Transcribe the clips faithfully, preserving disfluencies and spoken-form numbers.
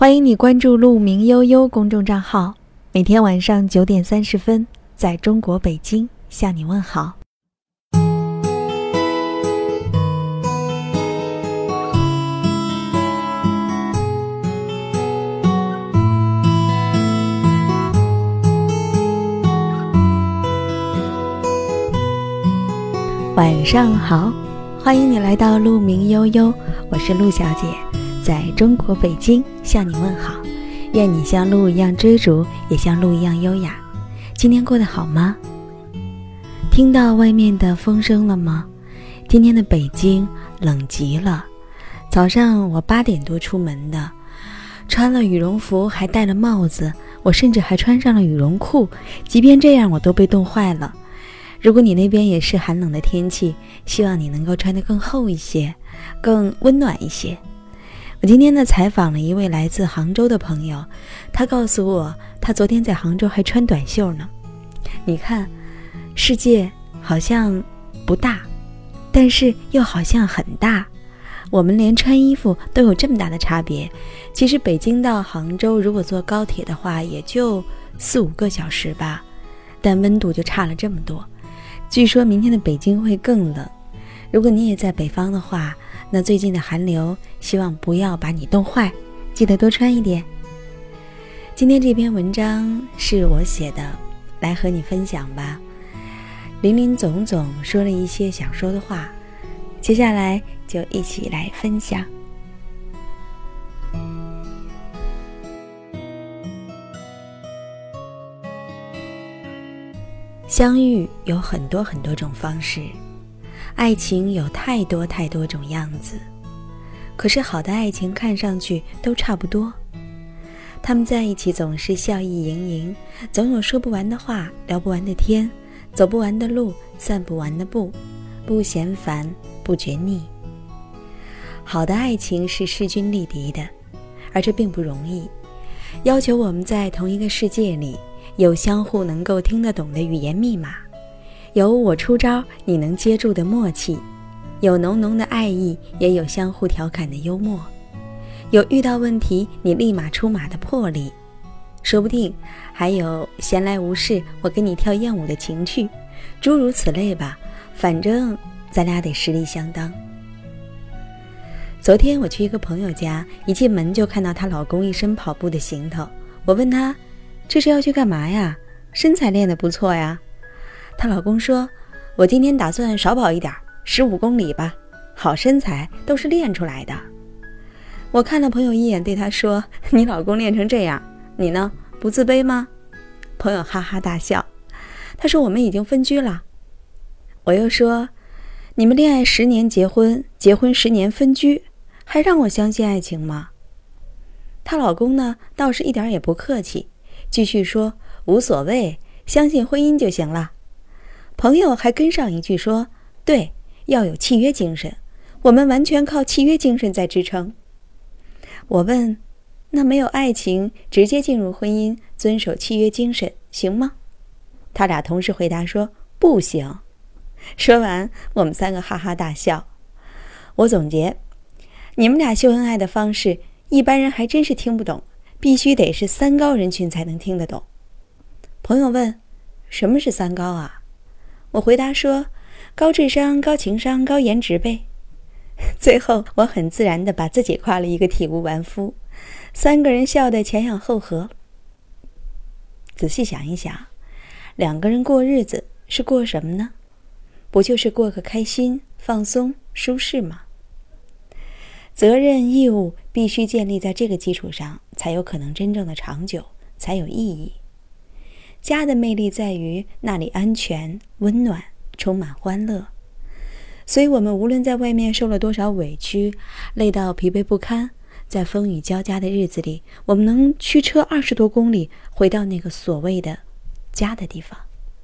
欢迎你关注鹿鸣悠悠公众账号，每天晚上九点三十分，在中国北京向你问好。晚上好，欢迎你来到鹿鸣悠悠，我是鹿小姐，在中国北京向你问好。愿你像鹿一样追逐，也像鹿一样优雅。今天过得好吗？听到外面的风声了吗？今天的北京冷极了。早上我八点多出门的，穿了羽绒服，还戴了帽子，我甚至还穿上了羽绒裤，即便这样我都被冻坏了。如果你那边也是寒冷的天气，希望你能够穿得更厚一些，更温暖一些。我今天呢采访了一位来自杭州的朋友，他告诉我他昨天在杭州还穿短袖呢。你看，世界好像不大，但是又好像很大，我们连穿衣服都有这么大的差别。其实北京到杭州如果坐高铁的话也就四五个小时吧，但温度就差了这么多。据说明天的北京会更冷，如果你也在北方的话，那最近的寒流希望不要把你冻坏，记得多穿一点。今天这篇文章是我写的，来和你分享吧。林林总总说了一些想说的话，接下来就一起来分享。相遇有很多很多种方式，爱情有太多太多种样子，可是好的爱情看上去都差不多。他们在一起总是笑意盈盈，总有说不完的话，聊不完的天，走不完的路，散不完的步，不嫌烦，不觉腻。好的爱情是势均力敌的，而这并不容易，要求我们在同一个世界里有相互能够听得懂的语言密码，有我出招你能接住的默契，有浓浓的爱意，也有相互调侃的幽默，有遇到问题你立马出马的魄力，说不定还有闲来无事我跟你跳艳舞的情趣，诸如此类吧，反正咱俩得实力相当。昨天我去一个朋友家，一进门就看到她老公一身跑步的行头，我问她这是要去干嘛呀？身材练得不错呀。她老公说，我今天打算少跑一点，十五公里吧，好身材都是练出来的。我看了朋友一眼，对他说，你老公练成这样，你呢，不自卑吗？朋友哈哈大笑，他说我们已经分居了。我又说，你们恋爱十年结婚，结婚十年分居，还让我相信爱情吗？她老公呢倒是一点也不客气，继续说，无所谓，相信婚姻就行了。朋友还跟上一句说，对，要有契约精神，我们完全靠契约精神在支撑。我问，那没有爱情直接进入婚姻，遵守契约精神行吗？他俩同时回答说，不行。说完我们三个哈哈大笑。我总结，你们俩秀恩爱的方式一般人还真是听不懂，必须得是三高人群才能听得懂。朋友问，什么是三高啊？我回答说，高智商、高情商、高颜值呗。最后我很自然地把自己夸了一个体无完肤，三个人笑得前仰后合。仔细想一想，两个人过日子是过什么呢？不就是过个开心、放松、舒适吗？责任义务必须建立在这个基础上，才有可能真正的长久，才有意义。家的魅力在于那里安全、温暖，充满欢乐。所以我们无论在外面受了多少委屈，累到疲惫不堪，在风雨交加的日子里，我们能驱车二十多公里回到那个所谓的家的地方。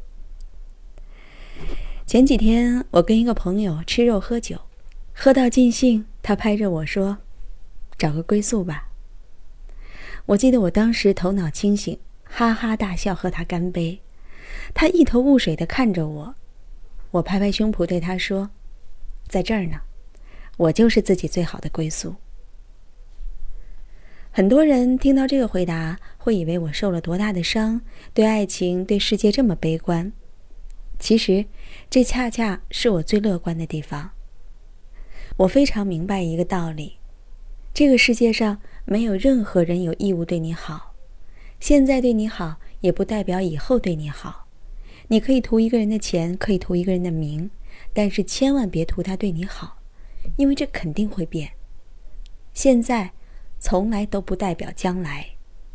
前几天我跟一个朋友吃肉喝酒，喝到尽兴，他拍着我说，找个归宿吧。我记得我当时头脑清醒，哈哈大笑和他干杯。他一头雾水地看着我，我拍拍胸脯对他说，在这儿呢，我就是自己最好的归宿。 很多人听到这个回答，会以为我受了多大的伤，对爱情、对世界这么悲观。其实，这恰恰是我最乐观的地方。我非常明白一个道理，这个世界上没有任何人有义务对你好，现在对你好，也不代表以后对你好。你可以图一个人的钱，可以图一个人的名，但是千万别图他对你好，因为这肯定会变。现在从来都不代表将来。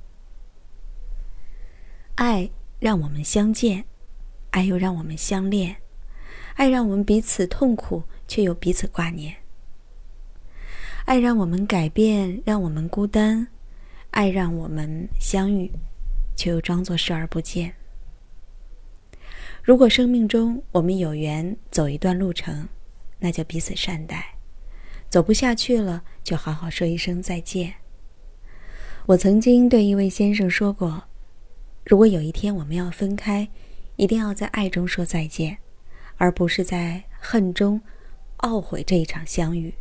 爱让我们相见，爱又让我们相恋，爱让我们彼此痛苦，却又彼此挂念。爱让我们改变，让我们孤单，爱让我们相遇，却又装作视而不见。如果生命中我们有缘走一段路程，那就彼此善待，走不下去了，就好好说一声再见。我曾经对一位先生说过，如果有一天我们要分开，一定要在爱中说再见，而不是在恨中懊悔这一场相遇。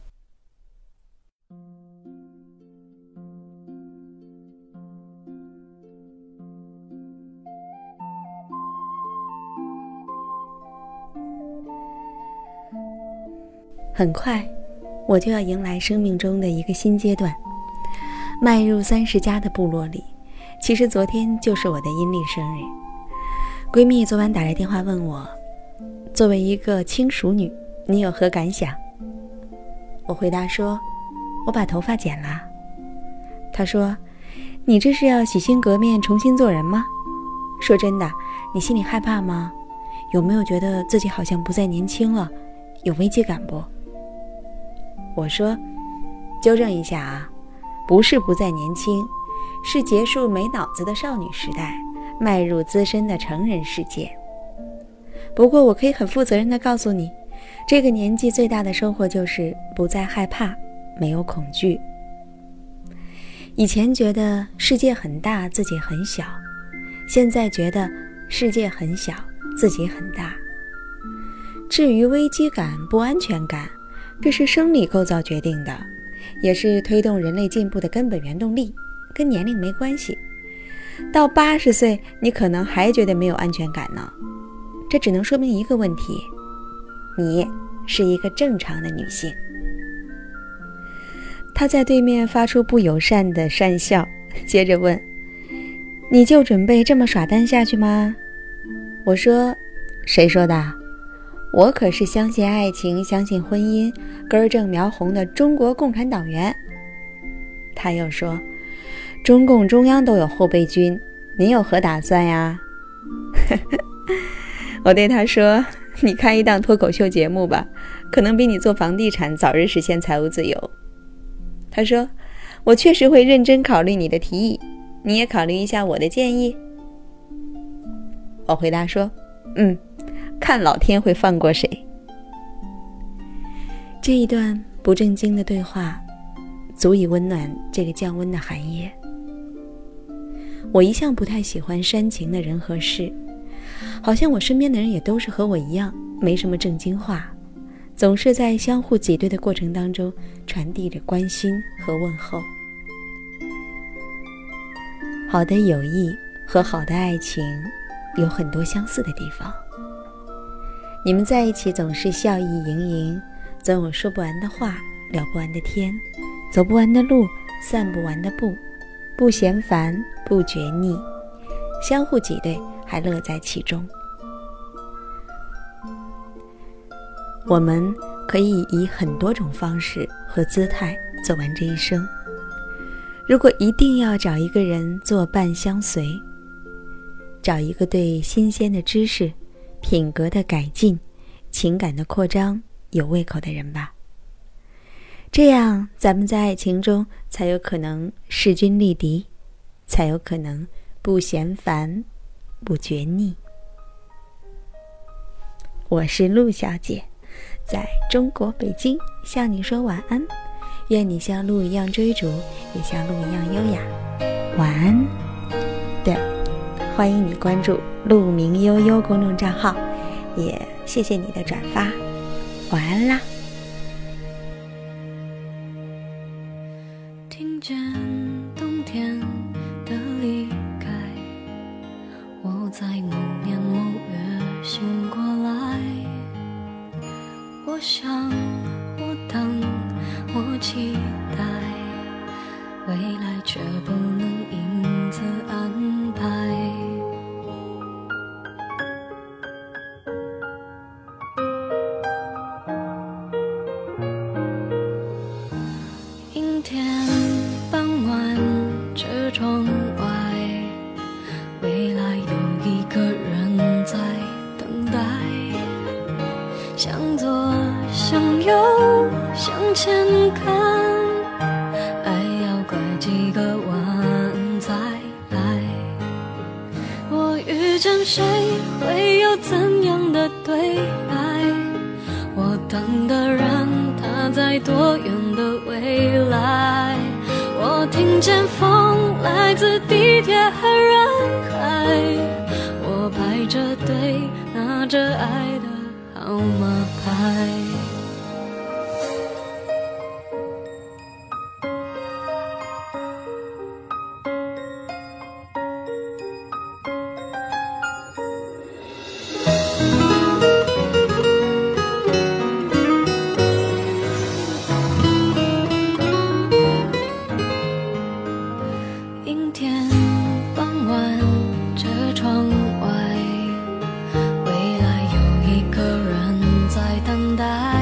很快，我就要迎来生命中的一个新阶段，迈入三十加的部落里。其实昨天就是我的阴历生日。闺蜜昨晚打来电话问我，作为一个轻熟女，你有何感想？我回答说，我把头发剪了。她说，你这是要洗心革面重新做人吗？说真的，你心里害怕吗？有没有觉得自己好像不再年轻了？有危机感不？我说，纠正一下啊，不是不再年轻，是结束没脑子的少女时代，迈入资深的成人世界。不过我可以很负责任地告诉你，这个年纪最大的收获就是不再害怕，没有恐惧。以前觉得世界很大，自己很小，现在觉得世界很小，自己很大。至于危机感、不安全感，这是生理构造决定的，也是推动人类进步的根本原动力，跟年龄没关系。到八十岁，你可能还觉得没有安全感呢，这只能说明一个问题，你是一个正常的女性。她在对面发出不友善的讪笑，接着问，你就准备这么耍单下去吗？我说，谁说的？我可是相信爱情，相信婚姻，根正苗红的中国共产党员。他又说，中共中央都有后备军，您有何打算呀？我对他说，你看一档脱口秀节目吧，可能比你做房地产早日实现财务自由。他说，我确实会认真考虑你的提议，你也考虑一下我的建议。我回答说，嗯，看老天会放过谁。这一段不正经的对话足以温暖这个降温的寒夜。我一向不太喜欢煽情的人和事，好像我身边的人也都是和我一样，没什么正经话，总是在相互挤兑的过程当中传递着关心和问候。好的友谊和好的爱情有很多相似的地方，你们在一起总是笑意盈盈，总有说不完的话，聊不完的天，走不完的路，散不完的步，不嫌烦，不觉腻，相互挤兑，还乐在其中。我们可以以很多种方式和姿态走完这一生。如果一定要找一个人作伴相随，找一个对新鲜的知识、品格的改进、情感的扩张有胃口的人吧。这样咱们在爱情中才有可能势均力敌，才有可能不嫌烦，不觉腻。我是陆小姐，在中国北京向你说晚安，愿你像鹿一样追逐，也像鹿一样优雅。晚安。对了，欢迎你关注鹿鸣悠悠公众账号，也谢谢你的转发。晚安啦。 听见来却不能因此安排。阴天傍晚，这窗外，未来有一个人在等待。向左向右向前看，爱要拐几个弯才来。我遇见谁会有怎样的对白？我等的人他在多远的未来？我听见风来自地铁和人海，我排着队拿着爱的号码牌。阴天傍晚，这窗外，未来有一个人在等待。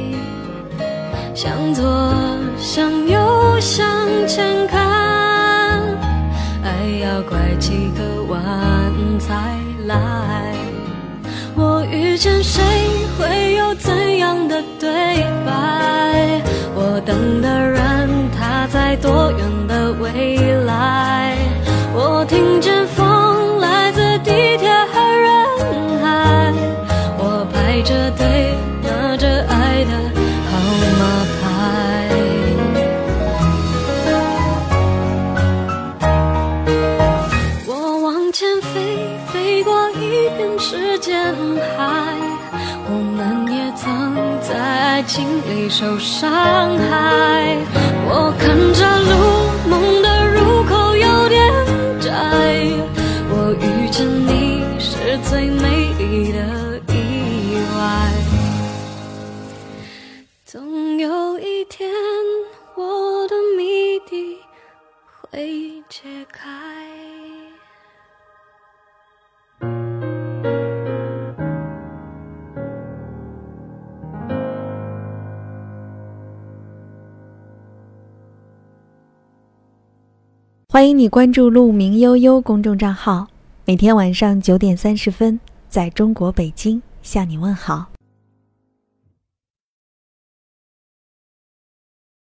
向左向右向前看，爱要拐几个弯才来。我遇见谁会有怎样的对白？我等的人他在多远的未来？我听见风来自地铁和人海，我排着队拿着爱的号码牌。我往前飞，飞过一片时间海，我们也曾在爱情里受伤害。我看着路，梦的入口有点窄，我遇见你是最美丽的意外。总有一天，我的谜底会解开。 欢迎你关注鹿鸣悠悠公众账号，每天晚上九点三十分，在中国北京向你问好。